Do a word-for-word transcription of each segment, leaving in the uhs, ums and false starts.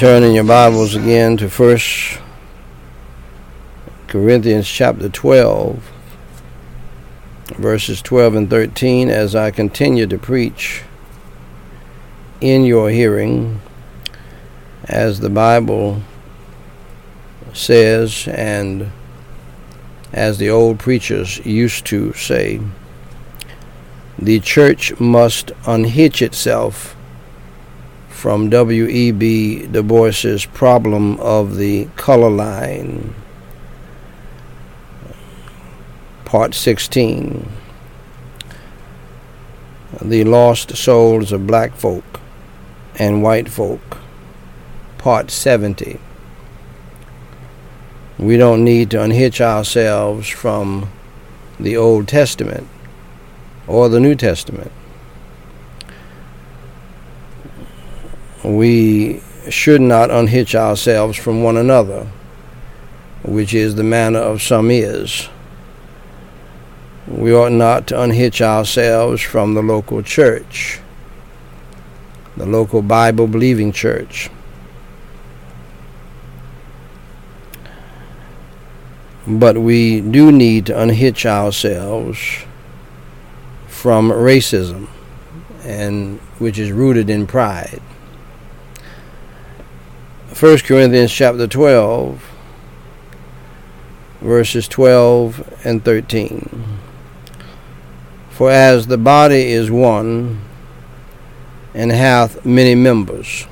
turn in your Bibles again to First Corinthians chapter twelve, verses twelve and thirteen, as I continue to preach in your hearing, as the Bible says, and as the old preachers used to say, the church must unhitch itself from W E B Du Bois's problem of the color line. Part sixteen, the lost souls of black folk and white folk. Part seventy, we don't need to unhitch ourselves from the Old Testament or the New Testament. We should not unhitch ourselves from one another, which is the manner of some is. We ought not to unhitch ourselves from the local church, the local Bible-believing church. But we do need to unhitch ourselves from racism, and which is rooted in pride. First Corinthians chapter twelve, verses twelve and thirteen. For as the body is one, and hath many members,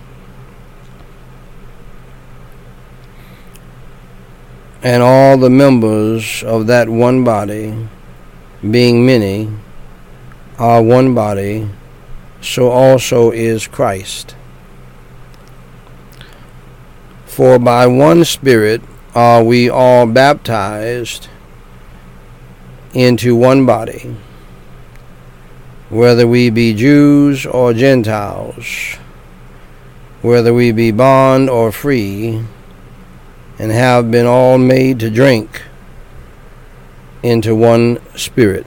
and all the members of that one body, being many, are one body, so also is Christ. For by one Spirit are we all baptized into one body, whether we be Jews or Gentiles, whether we be bond or free, and have been all made to drink into one Spirit.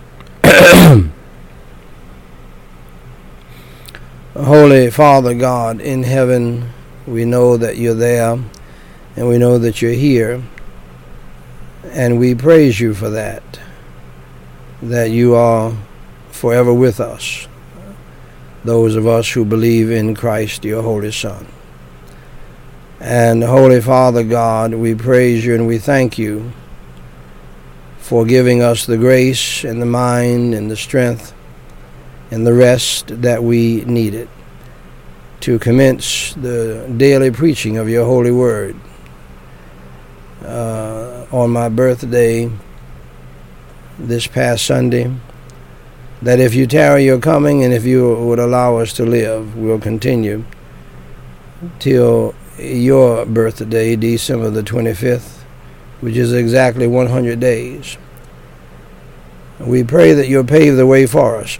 Holy Father God in heaven, we know that you're there, and we know that you're here, and we praise you for that, that you are forever with us, those of us who believe in Christ, your Holy Son. And Holy Father God, we praise you and we thank you for giving us the grace and the mind and the strength and the rest that we needed to commence the daily preaching of your holy word. Uh, on my birthday this past Sunday, that if you tarry your coming, and if you would allow us to live, we'll continue till your birthday, December the twenty-fifth, which is exactly one hundred days. We pray that you'll pave the way for us.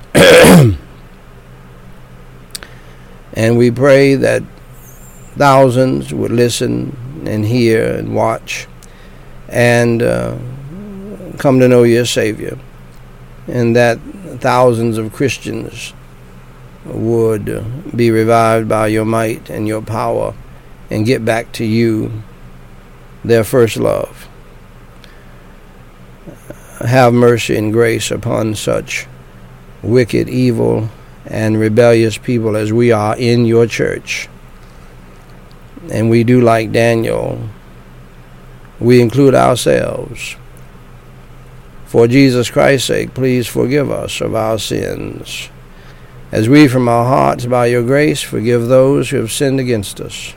And we pray that thousands would listen and hear and watch and uh, come to know your Savior, and that thousands of Christians would be revived by your might and your power and get back to you, their first love. Have mercy and grace upon such wicked, evil, and rebellious people as we are in your church. And we do like Daniel. We include ourselves. For Jesus Christ's sake, please forgive us of our sins, as we from our hearts, by your grace, forgive those who have sinned against us.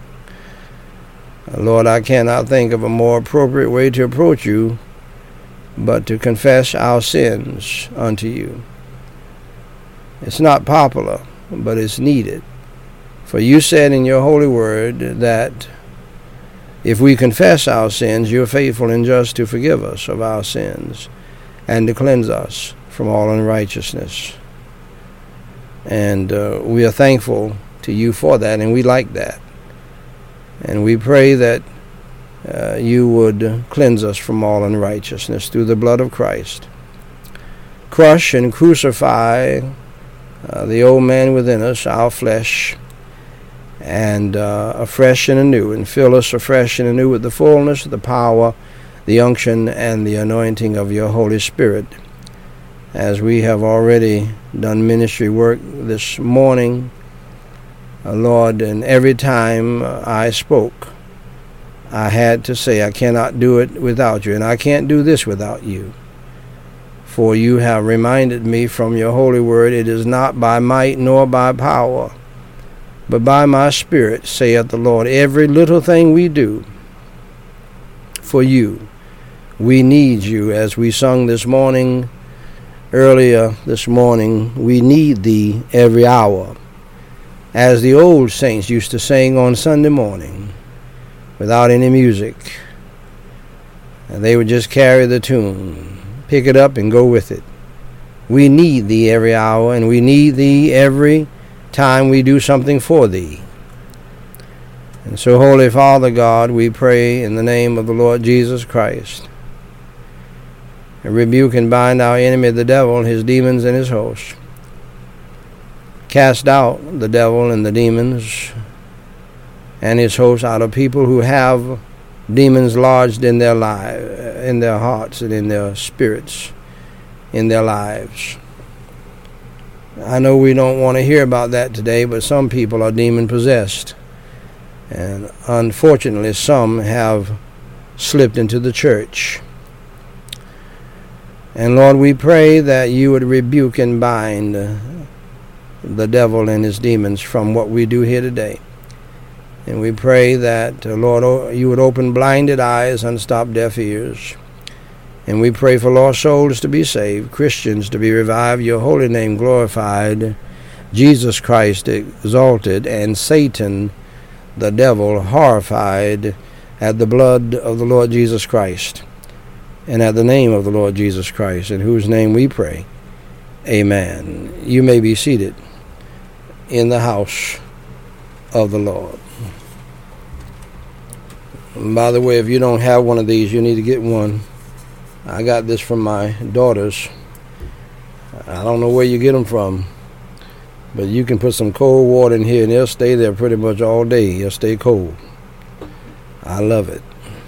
Lord, I cannot think of a more appropriate way to approach you but to confess our sins unto you. It's not popular, but it's needed. For you said in your holy word that if we confess our sins, you're faithful and just to forgive us of our sins and to cleanse us from all unrighteousness. And uh, we are thankful to you for that, and we like that. And we pray that uh, you would cleanse us from all unrighteousness through the blood of Christ. Crush and crucify uh, the old man within us, our flesh, and uh, afresh and anew, and fill us afresh and anew with the fullness, the power, the unction, and the anointing of your Holy Spirit. As we have already done ministry work this morning, uh, Lord, and every time I spoke, I had to say, I cannot do it without you, and I can't do this without you. For you have reminded me from your holy word, it is not by might nor by power, but by my Spirit, saith the Lord. Every little thing we do for you, we need you. As we sung this morning, earlier this morning, we need thee every hour. As the old saints used to sing on Sunday morning, without any music. And they would just carry the tune, pick it up and go with it. We need thee every hour, and we need thee every time we do something for thee. And so, Holy Father God, we pray in the name of the Lord Jesus Christ, rebuke and bind our enemy, the devil, his demons and his hosts. Cast out the devil and the demons and his hosts out of people who have demons lodged in their lives, in their hearts and in their spirits, in their lives. I know we don't want to hear about that today, but some people are demon possessed, and unfortunately some have slipped into the church. And Lord, we pray that you would rebuke and bind the devil and his demons from what we do here today. And we pray that, uh, Lord, you would open blinded eyes, unstop deaf ears. And we pray for lost souls to be saved, Christians to be revived, your holy name glorified, Jesus Christ exalted, and Satan, the devil, horrified at the blood of the Lord Jesus Christ and at the name of the Lord Jesus Christ, in whose name we pray. Amen. You may be seated in the house of the Lord. And by the way, if you don't have one of these, you need to get one. I got this from my daughters. I don't know where you get them from, but you can put some cold water in here and they'll stay there pretty much all day. They'll stay cold. I love it.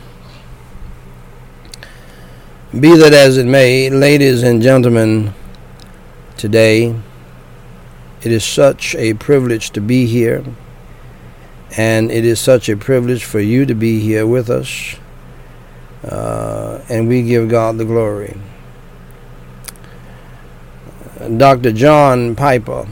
Be that as it may, ladies and gentlemen, today it is such a privilege to be here. And it is such a privilege for you to be here with us. Uh, and we give God the glory. Doctor John Piper,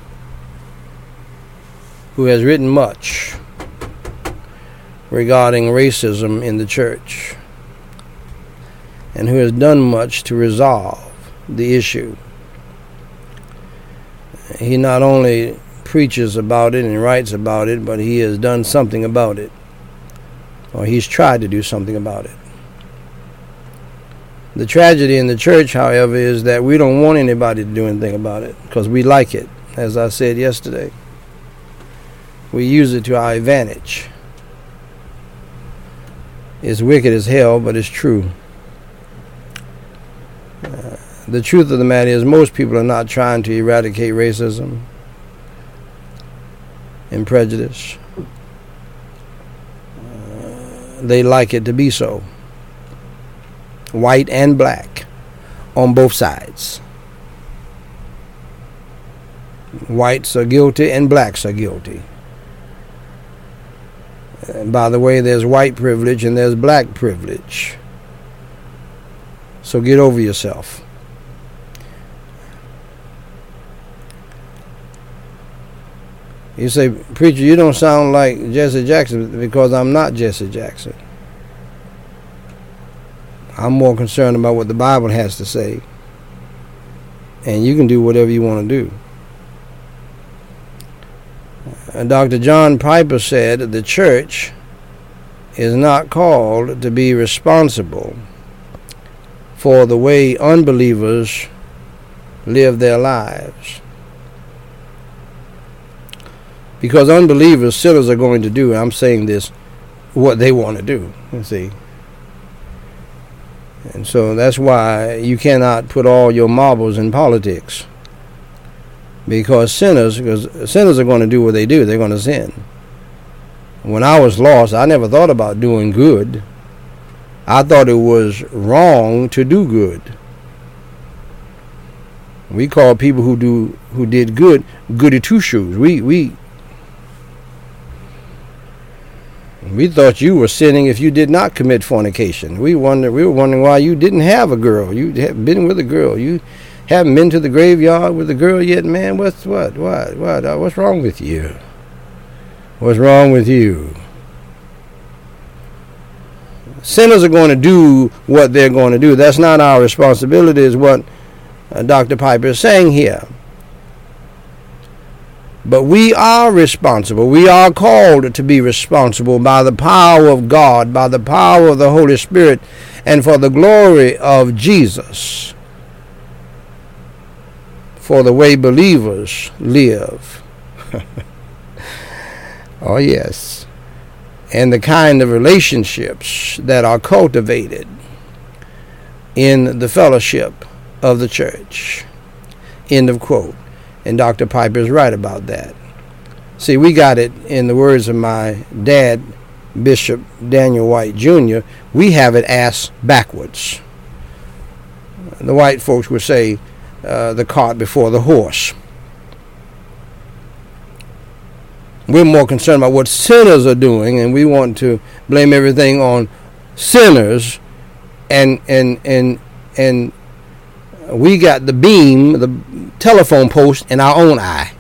who has written much regarding racism in the church, and who has done much to resolve the issue. He not only preaches about it and writes about it, but he has done something about it, or he's tried to do something about it. The tragedy in the church, however, is that we don't want anybody to do anything about it because we like it, as I said yesterday. We use it to our advantage. It's wicked as hell, but it's true. Uh, the truth of the matter is most people are not trying to eradicate racism and prejudice. Uh, they like it to be so. White and black on both sides. Whites are guilty and blacks are guilty. Uh, by the way, there's white privilege and there's black privilege. So get over yourself. You say, preacher, you don't sound like Jesse Jackson, because I'm not Jesse Jackson. I'm more concerned about what the Bible has to say. And you can do whatever you want to do. And Doctor John Piper said the church is not called to be responsible for the way unbelievers live their lives. Because unbelievers, sinners, are going to do, I'm saying this, what they want to do. You see. And so that's why you cannot put all your marbles in politics. Because sinners, because sinners are going to do what they do. They're going to sin. When I was lost, I never thought about doing good. I thought it was wrong to do good. We call people who do who did good goody two shoes. We we we thought you were sinning if you did not commit fornication. We wonder we were wondering why you didn't have a girl. You had been with a girl. You haven't been to the graveyard with a girl yet, man. What's what what what? Uh, what's wrong with you? What's wrong with you? Sinners are going to do what they're going to do. That's not our responsibility, is what uh, Doctor Piper is saying here. But we are responsible. We are called to be responsible by the power of God, by the power of the Holy Spirit, and for the glory of Jesus, for the way believers live. Oh, yes. And the kind of relationships that are cultivated in the fellowship of the church. End of quote. And Doctor Piper is right about that. See, we got it in the words of my dad, Bishop Daniel White Junior We have it ass backwards. The white folks would say uh, the cart before the horse. We're more concerned about what sinners are doing, and we want to blame everything on sinners, and and and and we got the beam, the telephone post in our own eye.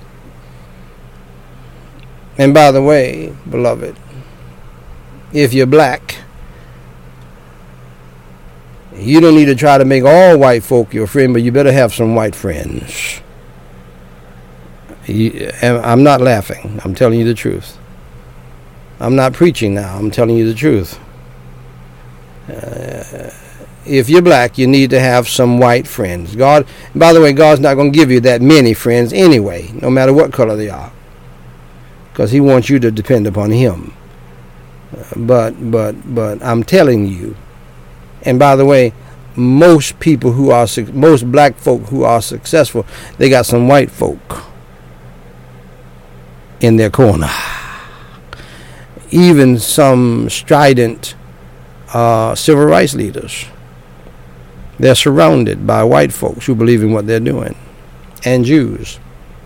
And by the way, beloved, if you're black, you don't need to try to make all white folk your friend, but you better have some white friends. I'm not laughing. I'm telling you the truth. I'm not preaching now. I'm telling you the truth. Uh, if you're black, you need to have some white friends. God, by the way, God's not going to give you that many friends anyway, no matter what color they are, because He wants you to depend upon Him. Uh, but, but, but I'm telling you. And by the way, most people who are most black folk who are successful, they got some white folk in their corner. Even some strident uh, civil rights leaders. They're surrounded by white folks who believe in what they're doing, and Jews.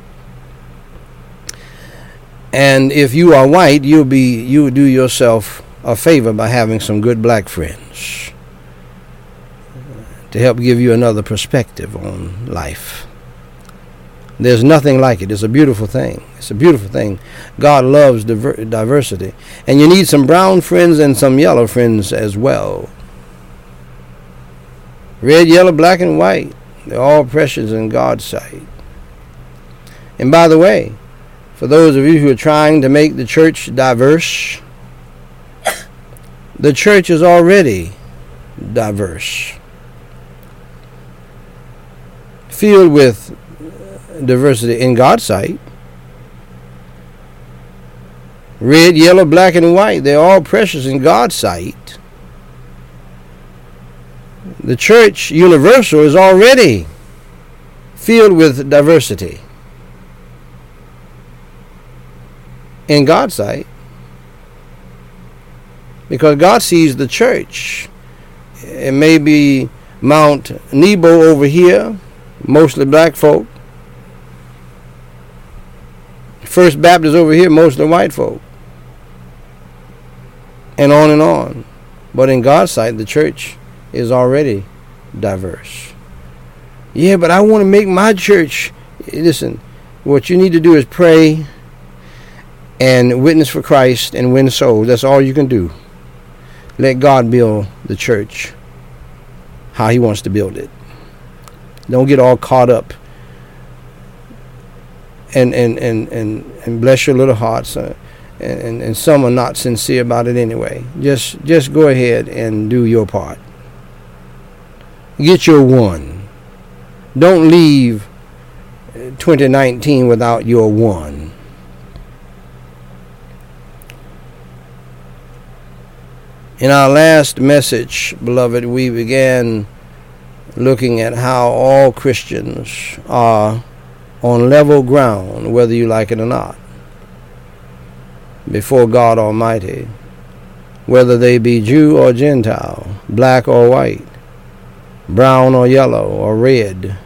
And if you are white, you'll be you do yourself a favor by having some good black friends to help give you another perspective on life. There's nothing like it. It's a beautiful thing. It's a beautiful thing. God loves diver- diversity. And you need some brown friends and some yellow friends as well. Red, yellow, black, and white. They're all precious in God's sight. And by the way, for those of you who are trying to make the church diverse, the church is already diverse. Filled with diversity in God's sight. Red, yellow, black, and white. They're all precious in God's sight. The church universal is already filled with diversity in God's sight. Because God sees the church. It may be Mount Nebo over here, mostly black folk. First Baptist over here, mostly white folk. And on and on. But in God's sight, the church is already diverse. Yeah, but I want to make my church. Listen, what you need to do is pray and witness for Christ and win souls. That's all you can do. Let God build the church how He wants to build it. Don't get all caught up and and and and, and bless your little hearts. Uh, and, and, and some are not sincere about it anyway. Just just go ahead and do your part. Get your one. Don't leave twenty nineteen without your one. In our last message, beloved, we began looking at how all Christians are on level ground, whether you like it or not. before God Almighty, whether they be Jew or Gentile, black or white, brown or yellow or red.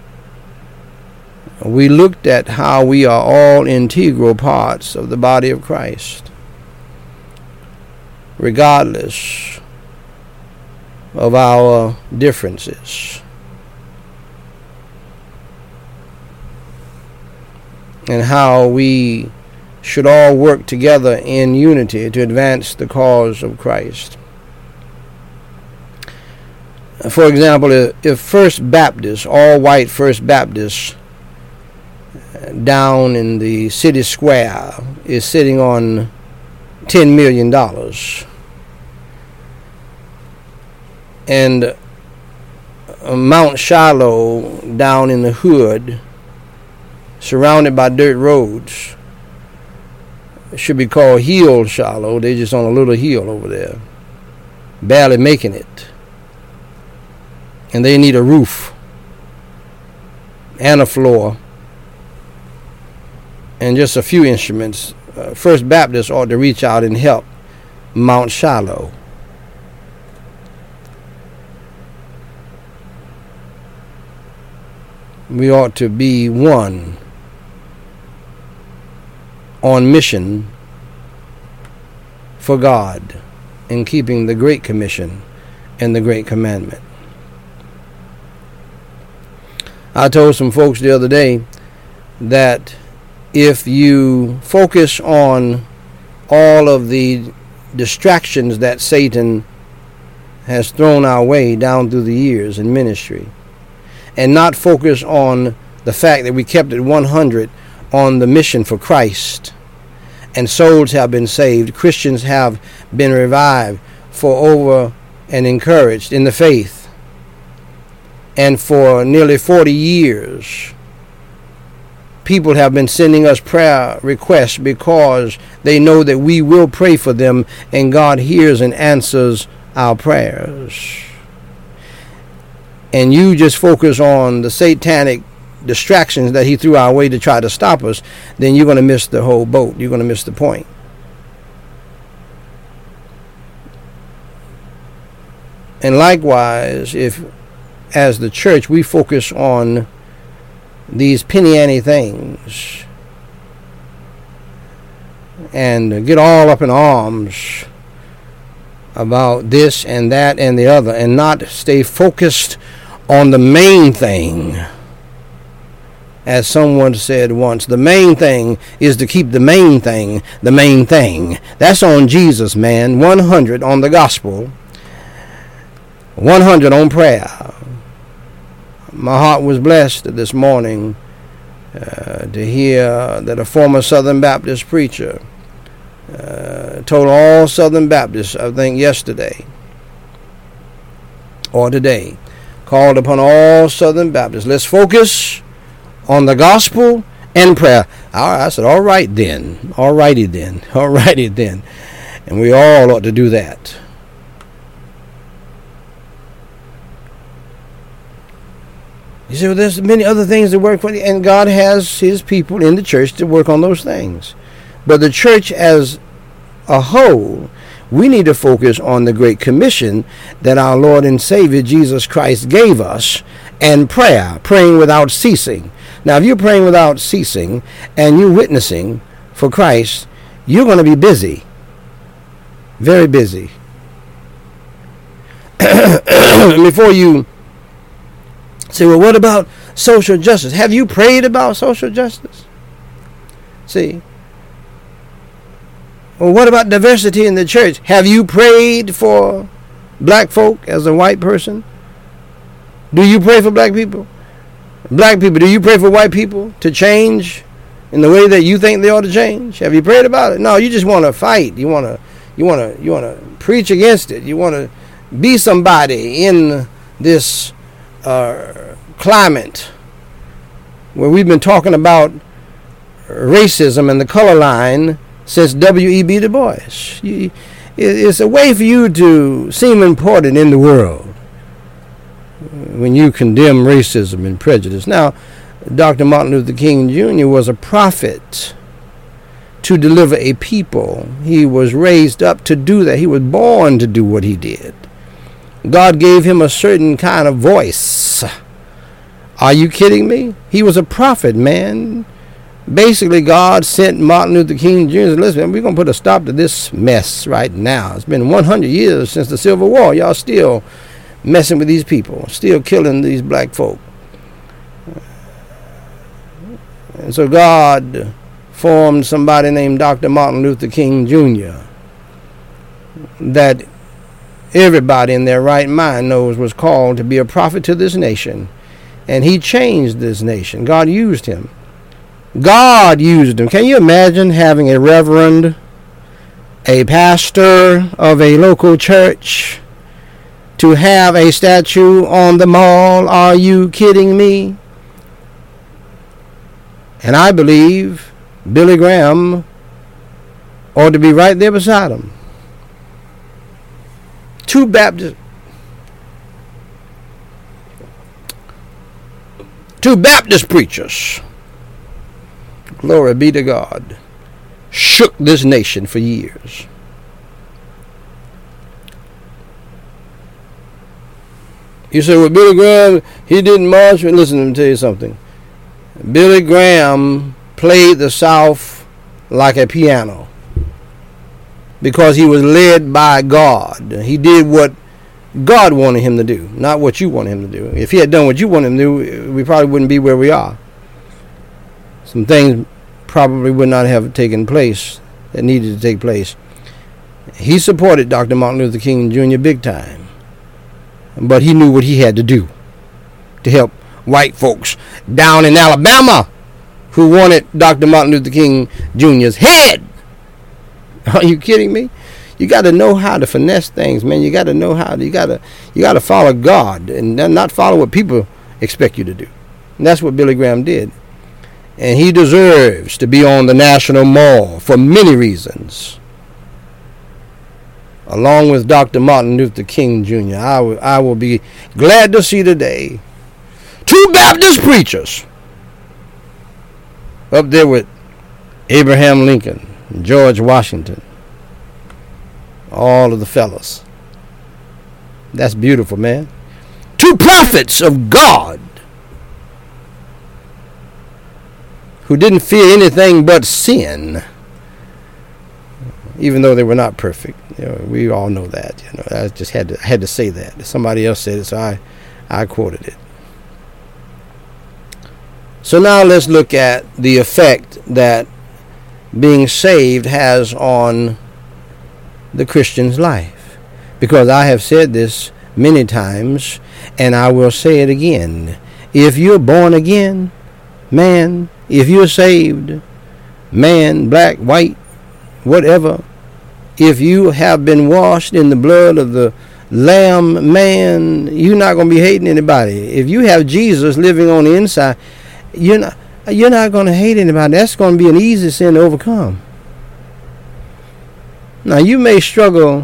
We looked at how we are all integral parts of the body of Christ, regardless of our differences. And how we should all work together in unity to advance the cause of Christ. For example, if First Baptist, all white First Baptist, down in the city square is sitting on ten million dollars, and Mount Shiloh down in the hood, surrounded by dirt roads, should be called Hill Shiloh. They're just on a little hill over there, barely making it. And they need a roof and a floor and just a few instruments. Uh, First Baptist ought to reach out and help Mount Shiloh. We ought to be one on mission for God in keeping the Great Commission and the Great Commandment. I told some folks the other day that if you focus on all of the distractions that Satan has thrown our way down through the years in ministry, and not focus on the fact that we kept it one hundred on the mission for Christ, and souls have been saved, Christians have been revived for over and encouraged in the faith. And for nearly forty years, people have been sending us prayer requests because they know that we will pray for them and God hears and answers our prayers. And you just focus on the satanic distractions that he threw our way to try to stop us, then you're going to miss the whole boat. You're going to miss the point. And likewise, if as the church we focus on these penny ante things and get all up in arms about this and that and the other, and not stay focused on the main thing. As someone said once, the main thing is to keep the main thing the main thing. That's on Jesus, man. one hundred on the gospel, one hundred on prayer. My heart was blessed this morning uh, to hear that a former Southern Baptist preacher uh, told all Southern Baptists, I think yesterday or today, called upon all Southern Baptists, let's focus on the gospel and prayer. I said, all right then, all righty then, all righty then. And we all ought to do that. You say, well, there's many other things that work for you, and God has his people in the church to work on those things. But the church as a whole, we need to focus on the Great Commission that our Lord and Savior Jesus Christ gave us, and prayer, praying without ceasing. Now, if you're praying without ceasing and you're witnessing for Christ, you're going to be busy, very busy. Before you say, well, what about social justice? Have you prayed about social justice? See? Well, what about diversity in the church? Have you prayed for black folk as a white person? Do you pray for black people? Black people, do you pray for white people to change in the way that you think they ought to change? Have you prayed about it? No, you just want to fight. You want to you want to you want to preach against it. You want to be somebody in this Uh, climate where we've been talking about racism and the color line since W E B Du Bois. You, it's a way for you to seem important in the world when you condemn racism and prejudice. Now, Doctor Martin Luther King Junior was a prophet to deliver a people. He was raised up to do that. He was born to do what he did. God gave him a certain kind of voice. Are you kidding me? He was a prophet, man. Basically, God sent Martin Luther King Junior Listen, we're going to put a stop to this mess right now. It's been one hundred years since the Civil War. Y'all still messing with these people, still killing these black folk. And so God formed somebody named Doctor Martin Luther King Junior that everybody in their right mind knows was called to be a prophet to this nation. And he changed this nation. God used him. God used him. Can you imagine having a reverend, a pastor of a local church, to have a statue on the mall? Are you kidding me? And I believe Billy Graham ought to be right there beside him. Two Baptist, two Baptist preachers, glory be to God, shook this nation for years. You say, well, Billy Graham, he didn't march. Listen, let me tell you something. Billy Graham played the South like a piano because he was led by God. He did what God wanted him to do, not what you wanted him to do. If he had done what you wanted him to do, we probably wouldn't be where we are. Some things probably would not have taken place that needed to take place. He supported Doctor Martin Luther King Junior big time, but he knew what he had to do to help white folks down in Alabama who wanted Doctor Martin Luther King Junior's head. Are you kidding me? You got to know how to finesse things, man. You got to know how to, you got to you got to follow God and not follow what people expect you to do. And that's what Billy Graham did. And he deserves to be on the National Mall for many reasons. Along with Doctor Martin Luther King Junior I will, I will be glad to see today two Baptist preachers up there with Abraham Lincoln, George Washington, all of the fellas. That's beautiful, man. Two prophets of God who didn't fear anything but sin, even though they were not perfect. You know, we all know that. You know, I just had to I had to say that. Somebody else said it, so I, I quoted it. So now let's look at the effect that being saved has on the Christian's life. Because I have said this many times, and I will say it again. If you're born again, man, if you're saved, man, black, white, whatever, if you have been washed in the blood of the Lamb, man, you're not going to be hating anybody. If you have Jesus living on the inside, you're not, you're not going to hate anybody. That's going to be an easy sin to overcome. Now, you may struggle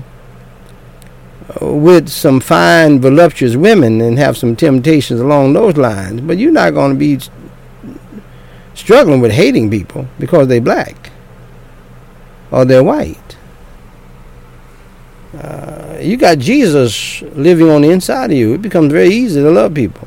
with some fine, voluptuous women and have some temptations along those lines, but you're not going to be struggling with hating people because they're black or they're white. Uh, you got Jesus living on the inside of you. It becomes very easy to love people.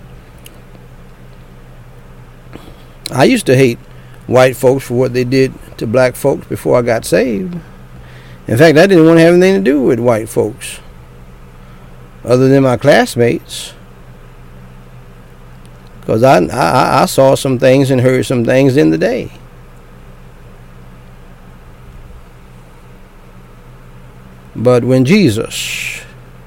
I used to hate white folks for what they did to black folks before I got saved. In fact, I didn't want to have anything to do with white folks other than my classmates, because I, I I saw some things and heard some things in the day. But when Jesus,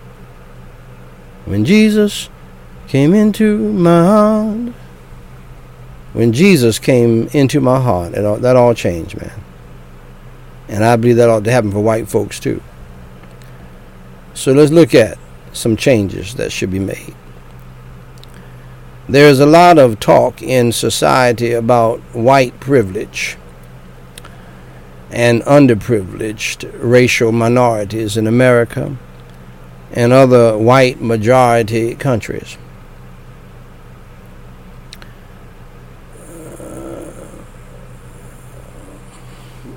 when Jesus came into my heart, when Jesus came into my heart, it all, that all changed, man. And I believe that ought to happen for white folks too. So let's look at some changes that should be made. There's a lot of talk in society about white privilege and underprivileged racial minorities in America and other white majority countries.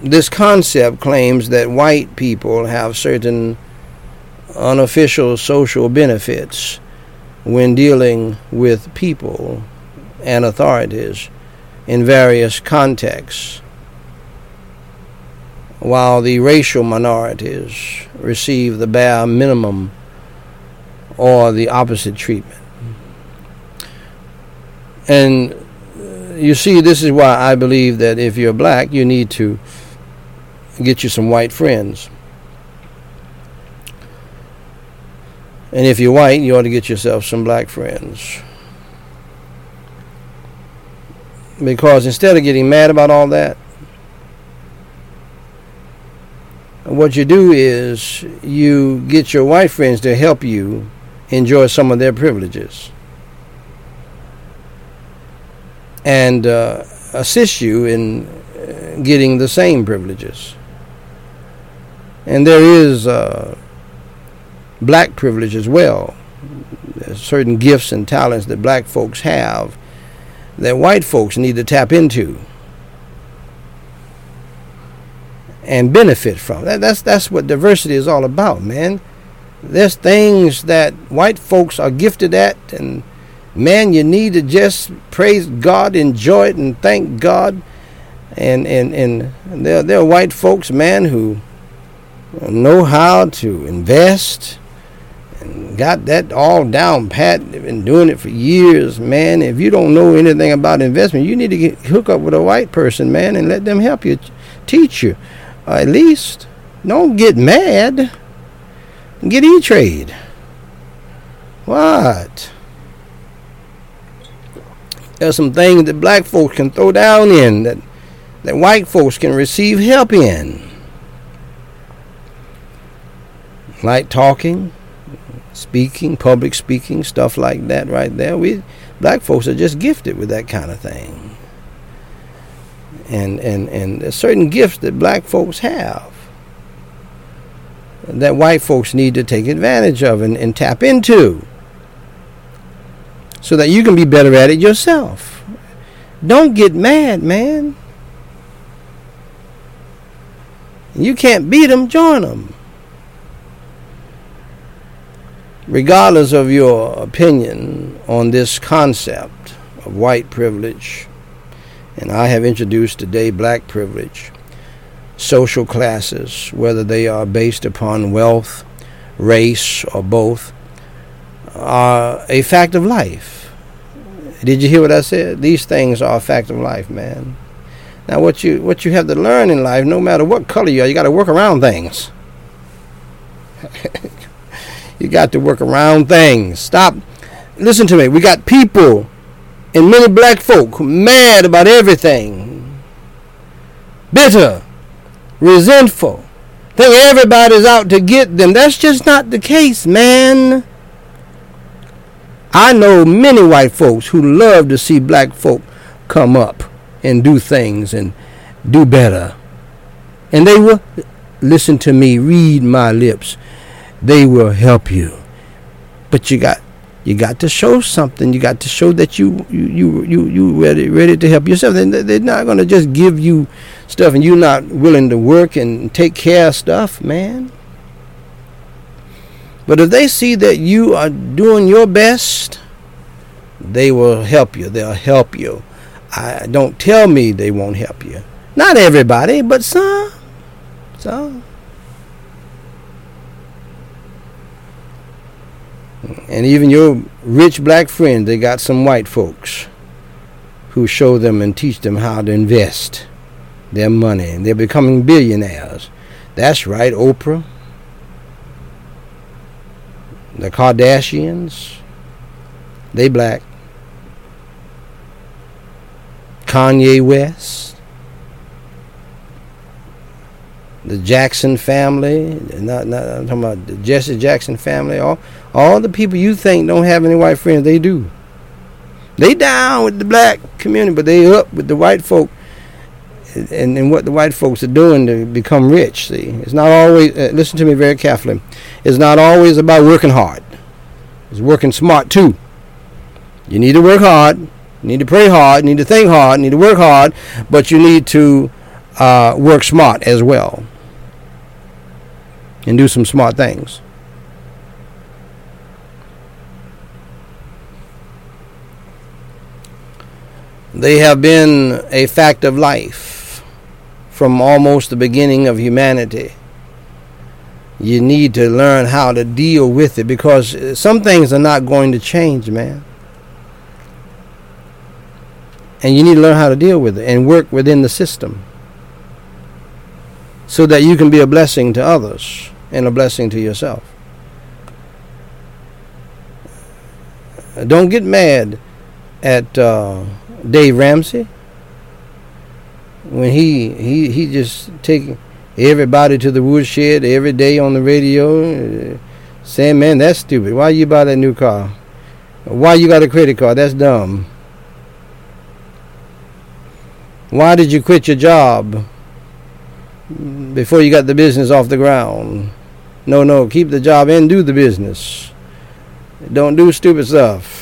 this concept claims that white people have certain unofficial social benefits when dealing with people and authorities in various contexts, while the racial minorities receive the bare minimum or the opposite treatment. And you see, this is why I believe that if you're black, you need to get you some white friends. And if you're white, you ought to get yourself some black friends. Because instead of getting mad about all that, what you do is you get your white friends to help you enjoy some of their privileges and uh, assist you in uh, getting the same privileges. And there is uh, black privilege as well. There's certain gifts and talents that black folks have that white folks need to tap into and benefit from. That, that's that's what diversity is all about, man. There's things that white folks are gifted at, and man, you need to just praise God, enjoy it, and thank God. And and and there there are white folks, man, who know how to invest and got that all down pat. They've been doing it for years, man. If you don't know anything about investment, you need to get, hook up with a white person, man, and let them help you, teach you. Or at least don't get mad. Get E-Trade. What? There's some things that black folks can throw down in that, that white folks can receive help in. Like talking, speaking, public speaking, stuff like that right there. We black folks are just gifted with that kind of thing. And, and, and there's certain gifts that black folks have that white folks need to take advantage of and, and tap into so that you can be better at it yourself. Don't get mad, man. You can't beat them, join them. Regardless of your opinion on this concept of white privilege, and I have introduced today black privilege, social classes, whether they are based upon wealth, race, or both, are a fact of life. Did you hear what I said? These things are a fact of life, man. Now, what you what you have to learn in life, no matter what color you are, you got to work around things. You got to work around things. Stop. Listen to me. We got people and many black folk mad about everything, bitter, resentful, think everybody's out to get them. That's just not the case, man. I know many white folks who love to see black folk come up and do things and do better. And they will, listen to me, read my lips, they will help you. But you got You got to show something. You got to show that you you you you, you ready ready to help yourself. They're, they're not going to just give you stuff and you're not willing to work and take care of stuff, man. But if they see that you are doing your best, they will help you. They'll help you. I don't tell me they won't help you. Not everybody, but some. Some. And even your rich black friends, they got some white folks who show them and teach them how to invest their money. And they're becoming billionaires. That's right, Oprah, the Kardashians, they black. Kanye West, the Jackson family, not, not I'm talking about the Jesse Jackson family, all all the people you think don't have any white friends, they do. They down with the black community, but they up with the white folk and, and what the white folks are doing to become rich. See, it's not always, uh, listen to me very carefully, it's not always about working hard. It's working smart too. You need to work hard, you need to pray hard, you need to think hard, you need to work hard, but you need to uh, work smart as well and do some smart things. They have been a fact of life from almost the beginning of humanity. You need to learn how to deal with it, because some things are not going to change, man. And you need to learn how to deal with it and work within the system so that you can be a blessing to others and a blessing to yourself. Don't get mad at uh, Dave Ramsey when he he he just take everybody to the woodshed every day on the radio, uh, saying, "Man, that's stupid. Why you buy that new car? Why you got a credit card? That's dumb. Why did you quit your job before you got the business off the ground? No, no, keep the job and do the business. Don't do stupid stuff."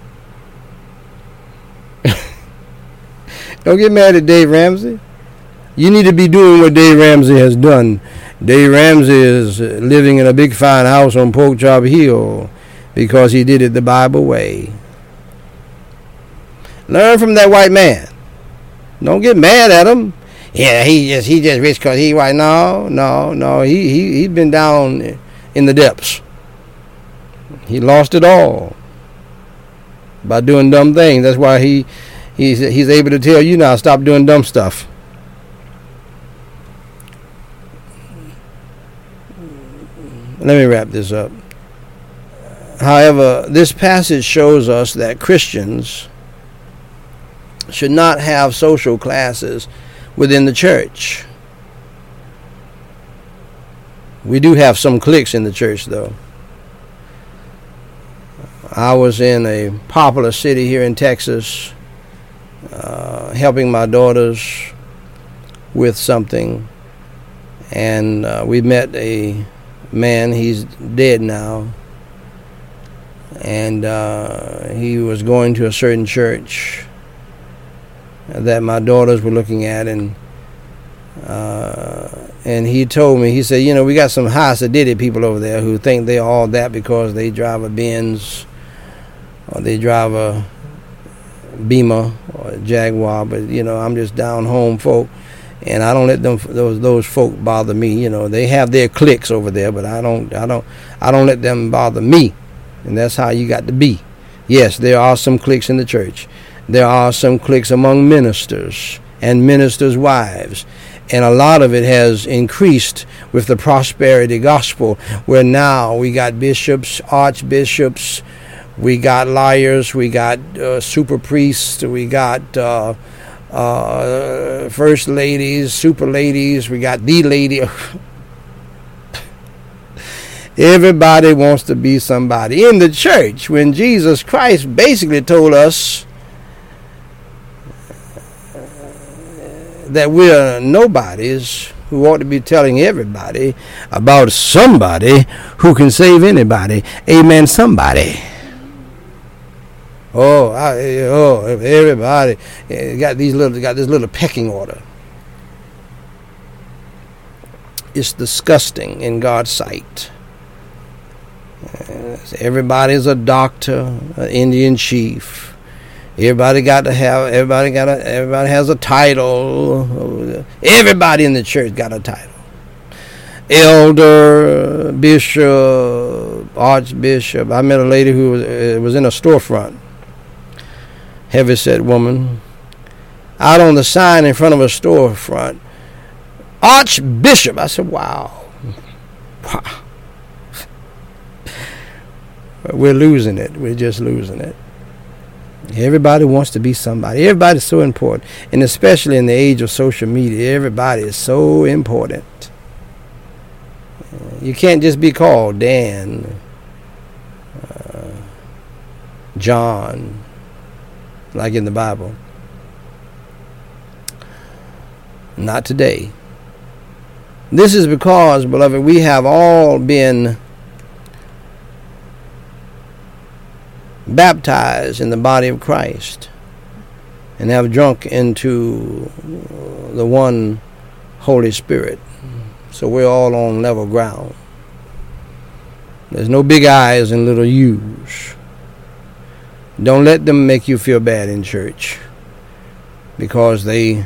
Don't get mad at Dave Ramsey. You need to be doing what Dave Ramsey has done. Dave Ramsey is living in a big fine house on Pork Chop Hill because he did it the Bible way. Learn from that white man. Don't get mad at him. Yeah, he just he just rich because he white. No, no, no. He he he's been down in the depths. He lost it all by doing dumb things. That's why he he's he's able to tell you now, stop doing dumb stuff. Let me wrap this up. However, this passage shows us that Christians should not have social classes within the church. We do have some cliques in the church, though. I was in a popular city here in Texas, uh, helping my daughters with something, and uh, we met a man. He's dead now, and uh, he was going to a certain church that my daughters were looking at, and uh, and he told me, he said, you know, we got some high sedity people over there who think they're all that because they drive a Benz or they drive a Beamer or a Jaguar, but you know, I'm just down home folk, and I don't let them those those folk bother me. You know, they have their cliques over there, but I don't I don't I don't let them bother me, and that's how you got to be. Yes, there are some cliques in the church. There are some cliques among ministers and ministers' wives. And a lot of it has increased with the prosperity gospel, where now we got bishops, archbishops, we got liars, we got uh, super priests, we got uh, uh, first ladies, super ladies, we got the lady. Everybody wants to be somebody in the church, when Jesus Christ basically told us that we're nobodies who ought to be telling everybody about somebody who can save anybody. Amen, somebody. Oh, I, oh, everybody got these little, got this little pecking order. It's disgusting in God's sight. Everybody's a doctor, an Indian chief. Everybody got to have. Everybody got. A, everybody has a title. Everybody in the church got a title. Elder, bishop, archbishop. I met a lady who was, uh, was in a storefront. Heavyset woman. Out on the sign in front of a storefront, Archbishop. I said, "Wow, wow." We're losing it. We're just losing it. Everybody wants to be somebody. Everybody's so important. And especially in the age of social media, everybody is so important. You can't just be called Dan, uh, John, like in the Bible. Not today. This is because, beloved, we have all been baptized in the body of Christ and have drunk into the one Holy Spirit. So we're all on level ground. There's no big I's and little U's. Don't let them make you feel bad in church because they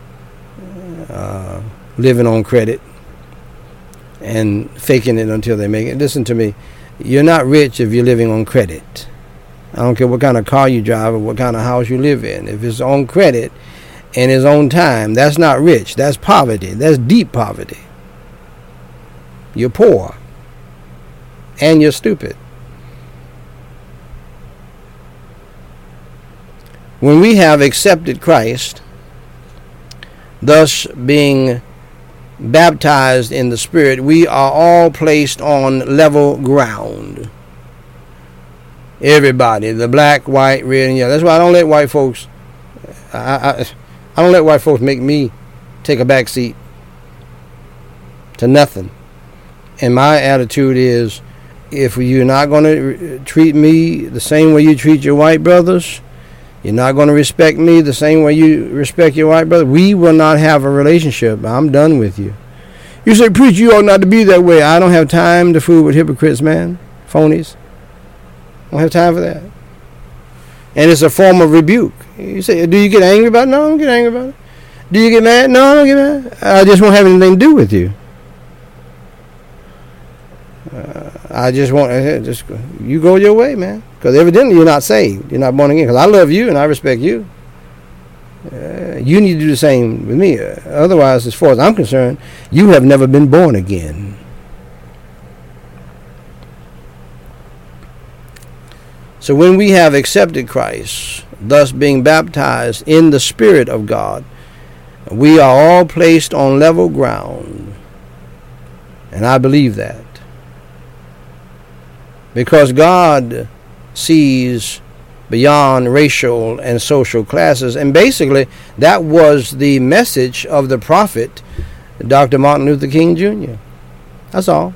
uh, living on credit and faking it until they make it. Listen to me. You're not rich if you're living on credit. I don't care what kind of car you drive or what kind of house you live in. If it's on credit and it's on time, that's not rich. That's poverty. That's deep poverty. You're poor. And you're stupid. When we have accepted Christ, thus being baptized in the Spirit, we are all placed on level ground. Everybody, the black, white, red, and yellow. That's why I don't let white folks, I, I, I don't let white folks make me take a back seat to nothing. And my attitude is, if you're not going to treat me the same way you treat your white brothers, you're not going to respect me the same way you respect your white brother, we will not have a relationship. I'm done with you. You say, preach, you ought not to be that way. I don't have time to fool with hypocrites, man. Phonies. I don't have time for that. And it's a form of rebuke. You say, do you get angry about it? No, I don't get angry about it. Do you get mad? No, I don't get mad. I just won't have anything to do with you. Uh, I just want to just you go your way, man. Because evidently you're not saved. You're not born again. Because I love you and I respect you. Uh, you need to do the same with me. Uh, otherwise, as far as I'm concerned, you have never been born again. So when we have accepted Christ, thus being baptized in the Spirit of God, we are all placed on level ground. And I believe that. Because God sees beyond racial and social classes. And basically, that was the message of the prophet, Doctor Martin Luther King Junior That's all.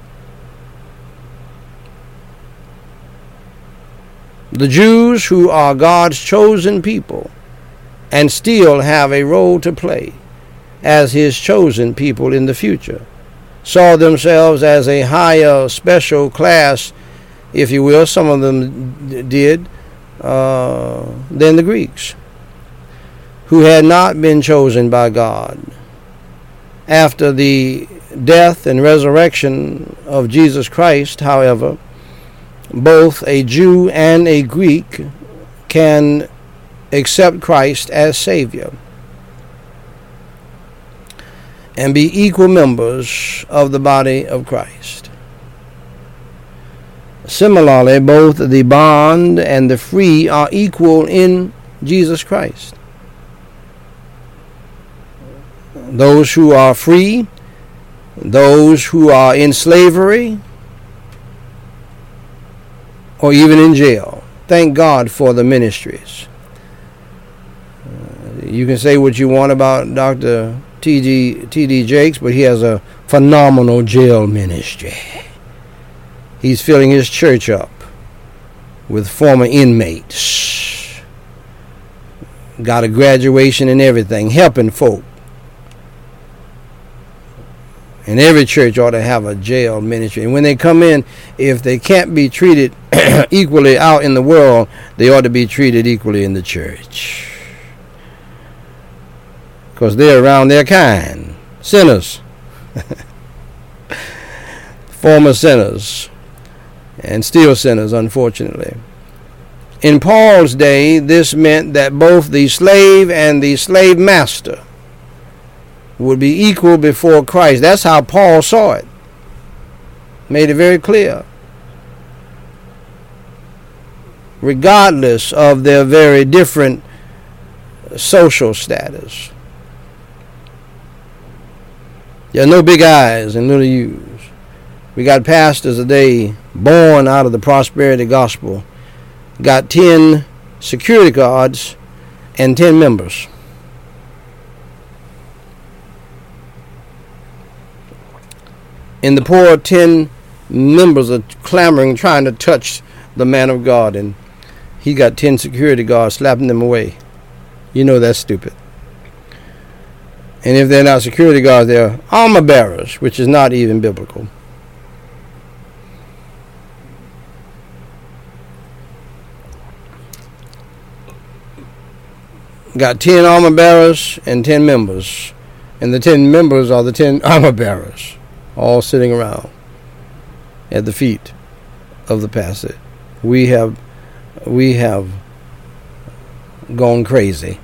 The Jews, who are God's chosen people and still have a role to play as his chosen people in the future, saw themselves as a higher special class, if you will, some of them d- did, uh, than the Greeks, who had not been chosen by God. After the death and resurrection of Jesus Christ, however, both a Jew and a Greek can accept Christ as Savior and be equal members of the body of Christ. Similarly, both the bond and the free are equal in Jesus Christ. Those who are free, those who are in slavery, or even in jail. Thank God for the ministries. Uh, you can say what you want about Doctor T D Jakes, but he has a phenomenal jail ministry. He's filling his church up with former inmates. Got a graduation and everything, helping folk. And every church ought to have a jail ministry. And when they come in, if they can't be treated equally out in the world, they ought to be treated equally in the church. Because they're around their kind. Sinners. Former sinners. And still sinners, unfortunately. In Paul's day, this meant that both the slave and the slave master would be equal before Christ. That's how Paul saw it. Made it very clear. Regardless of their very different social status. There are no big I's and little U's. We got pastors today born out of the prosperity gospel. Got ten security guards and ten members. And the poor ten members are clamoring, trying to touch the man of God. And he got ten security guards slapping them away. You know that's stupid. And if they're not security guards, they're armor bearers, which is not even biblical. Got ten armor bearers and ten members. And the ten members are the ten armor bearers, all sitting around at the feet of the pastor. We have, we have gone crazy.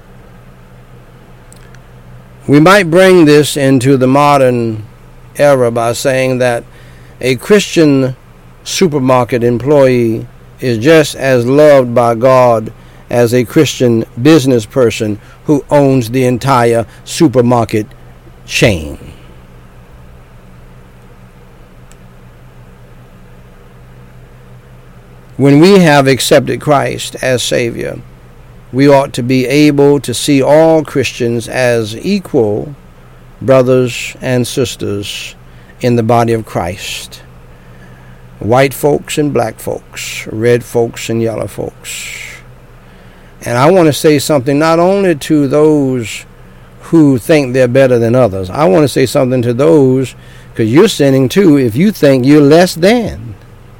We might bring this into the modern era by saying that a Christian supermarket employee is just as loved by God as a Christian business person who owns the entire supermarket chain. When we have accepted Christ as Savior, we ought to be able to see all Christians as equal brothers and sisters in the body of Christ. White folks and black folks, red folks and yellow folks. And I want to say something not only to those who think they're better than others. I want to say something to those, because you're sinning too if you think you're less than.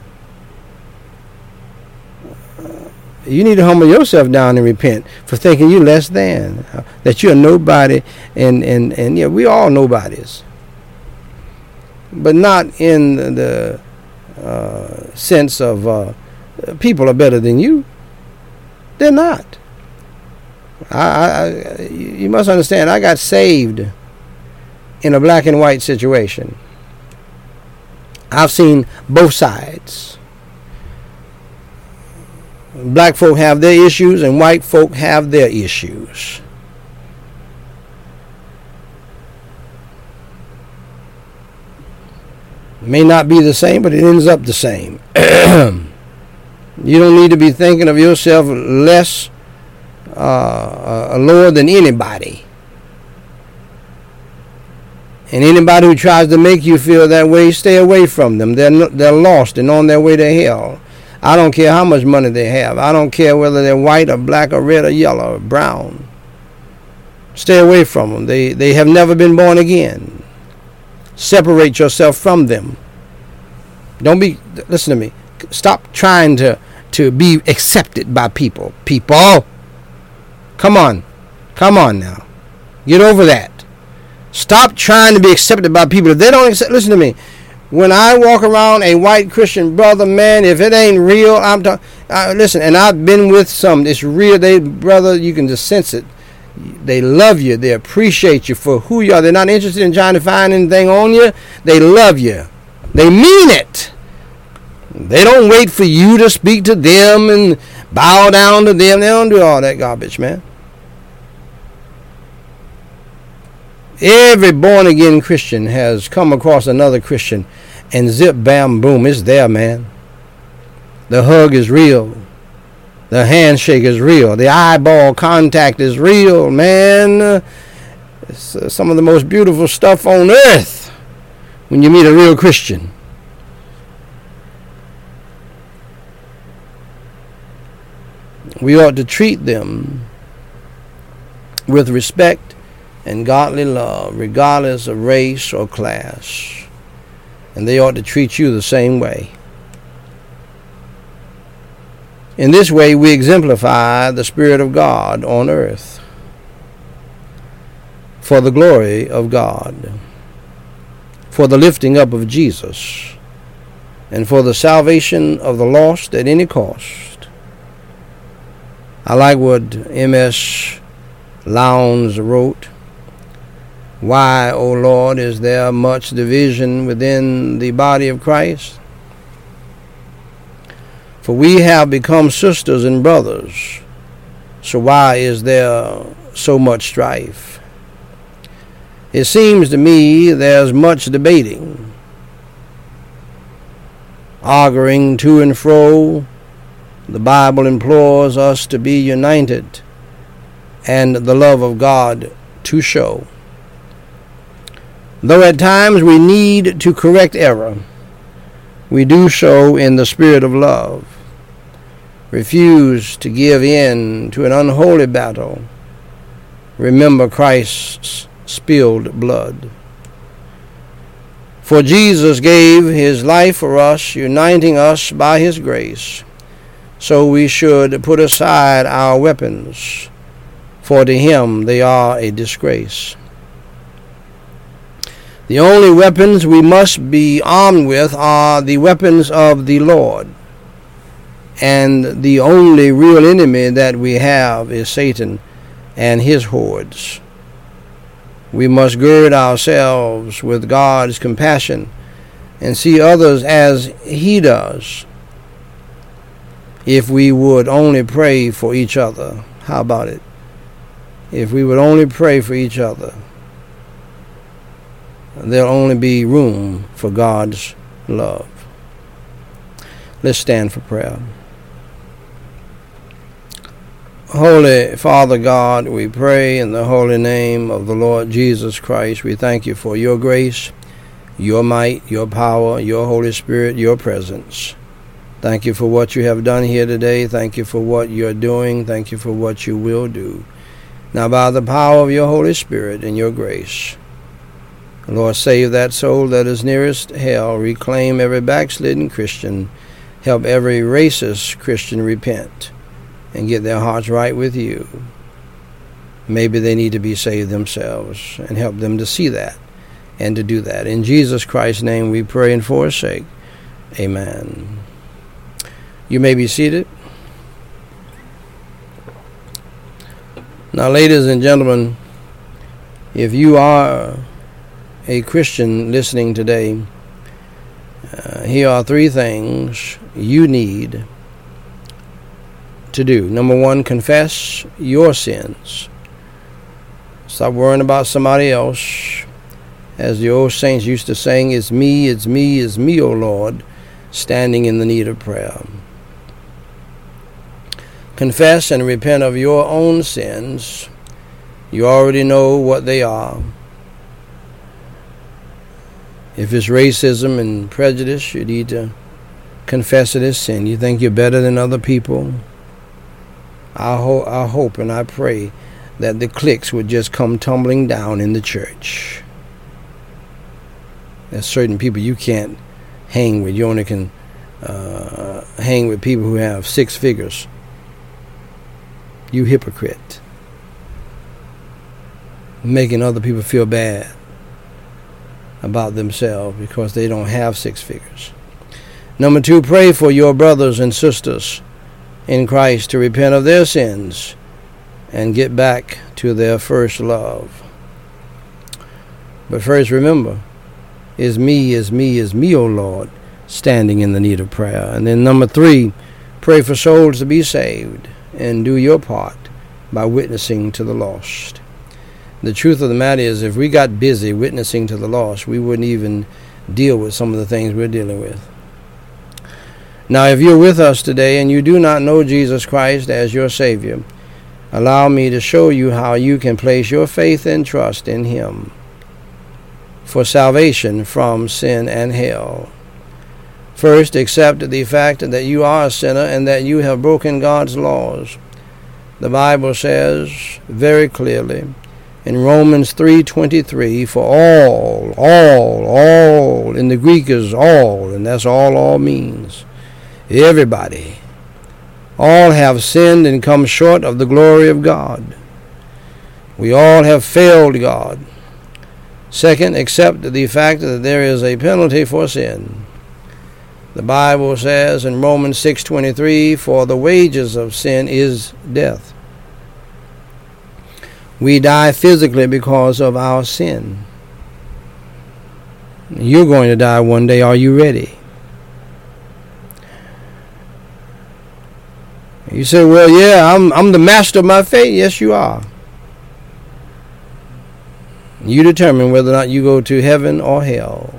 You need to humble yourself down and repent for thinking you're less than, that you're nobody, and, and, and yeah, we all nobodies. But not in the uh, sense of uh, people are better than you. They're not. I, I, you must understand, I got saved in a black and white situation. I've seen both sides. Black folk have their issues and white folk have their issues. It may not be the same, but it ends up the same. You don't need to be thinking of yourself less uh, uh, lower than anybody. And anybody who tries to make you feel that way, stay away from them. They're no, they're lost and on their way to hell. I don't care how much money they have. I don't care whether they're white or black or red or yellow or brown. Stay away from them. They they have never been born again. Separate yourself from them. Don't be, listen to me. Stop trying to, to be accepted by people. People, come on. Come on now. Get over that. Stop trying to be accepted by people. If they don't accept, listen to me. When I walk around a white Christian brother, man, if it ain't real, I'm talking. Uh, listen, and I've been with some. It's real. They, brother, you can just sense it. They love you. They appreciate you for who you are. They're not interested in trying to find anything on you. They love you. They mean it. They don't wait for you to speak to them and bow down to them. They don't do all that garbage, man. Every born-again Christian has come across another Christian, and zip, bam, boom, it's there, man. The hug is real. The handshake is real. The eyeball contact is real, man. It's uh, some of the most beautiful stuff on earth when you meet a real Christian. We ought to treat them with respect and godly love, regardless of race or class. And they ought to treat you the same way. In this way, we exemplify the Spirit of God on earth for the glory of God, for the lifting up of Jesus, and for the salvation of the lost at any cost. I like what M S Lowndes wrote. Why, O Lord, is there much division within the body of Christ? For we have become sisters and brothers, so why is there so much strife? It seems to me there's much debating, arguing to and fro. The Bible implores us to be united and the love of God to show. Though at times we need to correct error, we do so in the spirit of love. Refuse to give in to an unholy battle. Remember Christ's spilled blood. For Jesus gave his life for us, uniting us by his grace. So we should put aside our weapons, for to him they are a disgrace. The only weapons we must be armed with are the weapons of the Lord. And the only real enemy that we have is Satan and his hordes. We must gird ourselves with God's compassion and see others as he does. If we would only pray for each other. How about it? If we would only pray for each other, there'll only be room for God's love. Let's stand for prayer. Holy Father God, we pray in the holy name of the Lord Jesus Christ. We thank you for your grace, your might, your power, your Holy Spirit, your presence. Thank you for what you have done here today. Thank you for what you're doing. Thank you for what you will do. Now, by the power of your Holy Spirit and your grace, Lord, save that soul that is nearest hell. Reclaim every backslidden Christian. Help every racist Christian repent and get their hearts right with you. Maybe they need to be saved themselves, and help them to see that and to do that. In Jesus Christ's name we pray and forsake. Amen. You may be seated. Now, ladies and gentlemen, if you are a Christian listening today, uh, here are three things you need to do. Number one, confess your sins. Stop worrying about somebody else. As the old saints used to sing, it's me, it's me, it's me, O Lord, standing in the need of prayer. Confess and repent of your own sins. You already know what they are. If it's racism and prejudice, you need to confess it as sin. You think you're better than other people. I, ho- I hope and I pray that the cliques would just come tumbling down in the church. There's certain people you can't hang with. You only can uh, hang with people who have six figures. You hypocrite. Making other people feel bad about themselves because they don't have six figures. Number two, pray for your brothers and sisters in Christ to repent of their sins and get back to their first love. But first, remember, is me, is me, is me, O Lord, standing in the need of prayer. And then number three, pray for souls to be saved and do your part by witnessing to the lost. The truth of the matter is, if we got busy witnessing to the lost, we wouldn't even deal with some of the things we're dealing with. Now, if you're with us today and you do not know Jesus Christ as your Savior, allow me to show you how you can place your faith and trust in Him for salvation from sin and hell. First, accept the fact that you are a sinner and that you have broken God's laws. The Bible says very clearly in Romans three twenty-three, for all, all, all, in the Greek is all, and that's all all means. Everybody. All have sinned and come short of the glory of God. We all have failed God. Second, accept the fact that there is a penalty for sin. The Bible says in Romans six twenty-three, for the wages of sin is death. We die physically because of our sin. You're going to die one day. Are you ready? You say, well, yeah, I'm I'm the master of my fate. Yes, you are. You determine whether or not you go to heaven or hell.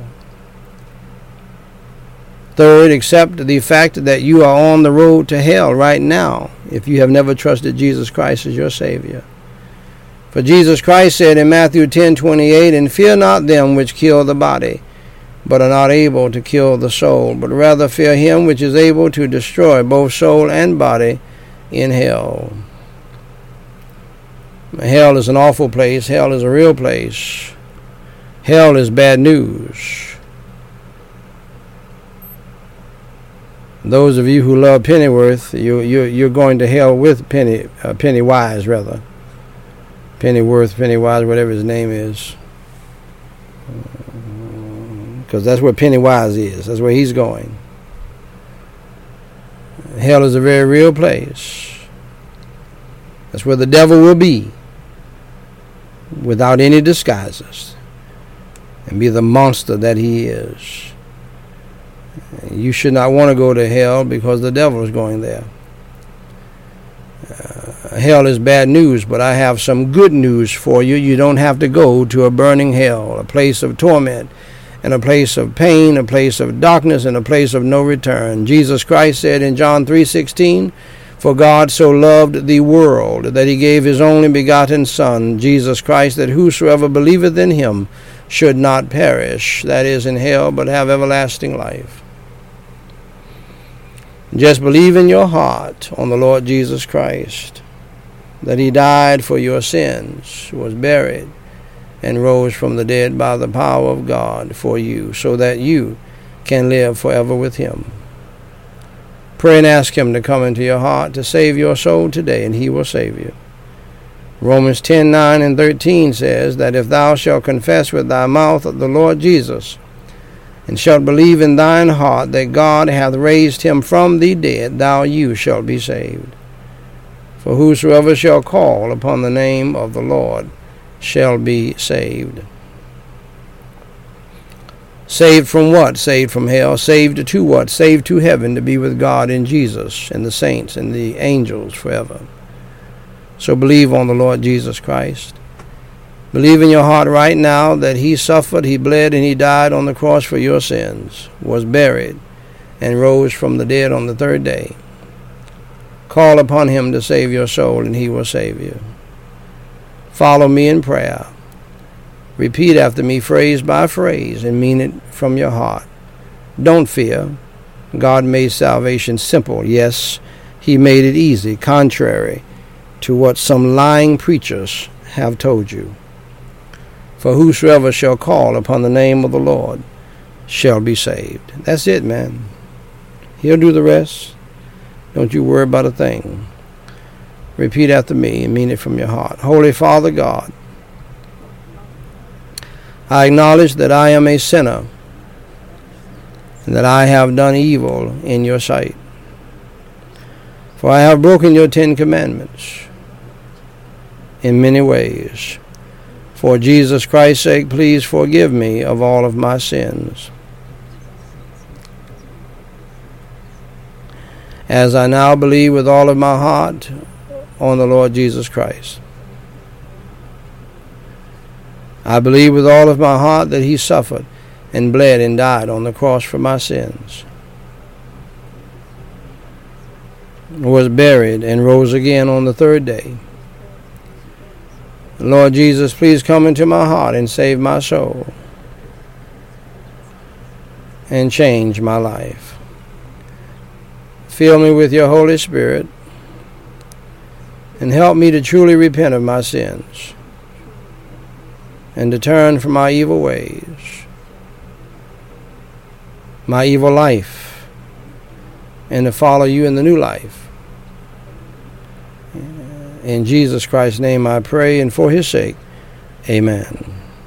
Third, accept the fact that you are on the road to hell right now if you have never trusted Jesus Christ as your Savior. For Jesus Christ said in Matthew ten twenty-eight, and fear not them which kill the body, but are not able to kill the soul, but rather fear him which is able to destroy both soul and body in hell. Hell is an awful place. Hell is a real place. Hell is bad news. Those of you who love Pennyworth, you, you, you're going to hell with Penny, uh, Pennywise, rather. Pennyworth, Pennywise, whatever his name is. Because that's where Pennywise is. That's where he's going. Hell is a very real place. That's where the devil will be, without any disguises, and be the monster that he is. You should not want to go to hell because the devil is going there. Uh, hell is bad news, but I have some good news for you. You don't have to go to a burning hell, a place of torment, and a place of pain, a place of darkness, and a place of no return. Jesus Christ said in John three sixteen, "For God so loved the world that he gave his only begotten Son, Jesus Christ, that whosoever believeth in him should not perish," that is, in hell, but have everlasting life. Just believe in your heart on the Lord Jesus Christ, that he died for your sins, was buried, and rose from the dead by the power of God for you, so that you can live forever with him. Pray and ask him to come into your heart to save your soul today, and he will save you. Romans ten, nine and thirteen says that if thou shalt confess with thy mouth the Lord Jesus, and shalt believe in thine heart that God hath raised him from the dead, thou you shalt be saved. For whosoever shall call upon the name of the Lord shall be saved. Saved from what? Saved from hell. Saved to what? Saved to heaven, to be with God and Jesus and the saints and the angels forever. So believe on the Lord Jesus Christ. Believe in your heart right now that he suffered, he bled, and he died on the cross for your sins, was buried, and rose from the dead on the third day. Call upon him to save your soul, and he will save you. Follow me in prayer. Repeat after me phrase by phrase and mean it from your heart. Don't fear. God made salvation simple. Yes, he made it easy, contrary to what some lying preachers have told you. For whosoever shall call upon the name of the Lord shall be saved. That's it, man. He'll do the rest. Don't you worry about a thing. Repeat after me and mean it from your heart. Holy Father God, I acknowledge that I am a sinner and that I have done evil in your sight. For I have broken your Ten Commandments in many ways. For Jesus Christ's sake, please forgive me of all of my sins. As I now believe with all of my heart on the Lord Jesus Christ. I believe with all of my heart that he suffered and bled and died on the cross for my sins, was buried and rose again on the third day. Lord Jesus, please come into my heart and save my soul and change my life. Fill me with your Holy Spirit and help me to truly repent of my sins and to turn from my evil ways, my evil life, and to follow you in the new life. In Jesus Christ's name I pray, and for his sake, amen.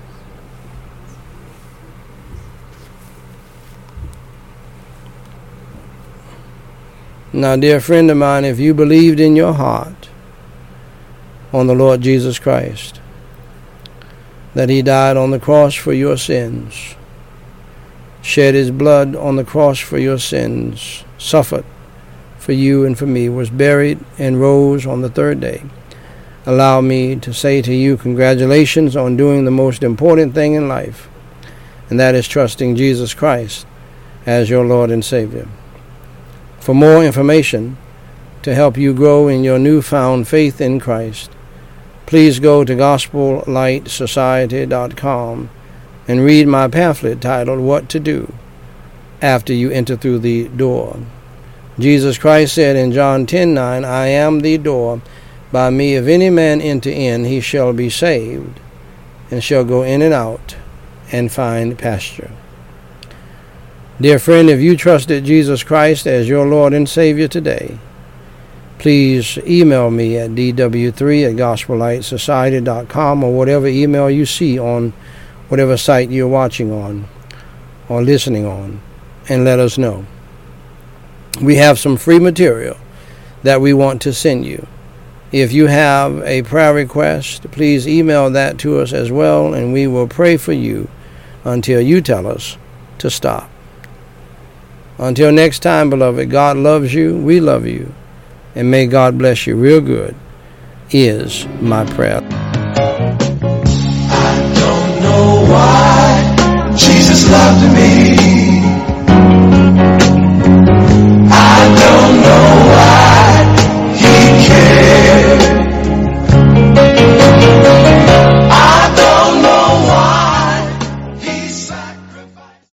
Now, dear friend of mine, if you believed in your heart on the Lord Jesus Christ, that he died on the cross for your sins, shed his blood on the cross for your sins, suffered for you and for me, was buried and rose on the third day, allow me to say to you, congratulations on doing the most important thing in life, and that is trusting Jesus Christ as your Lord and Savior. For more information to help you grow in your newfound faith in Christ, please go to gospel light society dot com and read my pamphlet titled What to Do After You Enter Through the Door. Jesus Christ said in John ten nine, I am the door. by me, if any man enter in, he shall be saved, and shall go in and out, and find pasture. Dear friend, if you trusted Jesus Christ as your Lord and Savior today, please email me at d w three at gospel light society dot com, or whatever email you see on whatever site you're watching on or listening on, and let us know. We have some free material that we want to send you. If you have a prayer request, please email that to us as well, and we will pray for you until you tell us to stop. Until next time, beloved, God loves you, we love you, and may God bless you real good, is my prayer.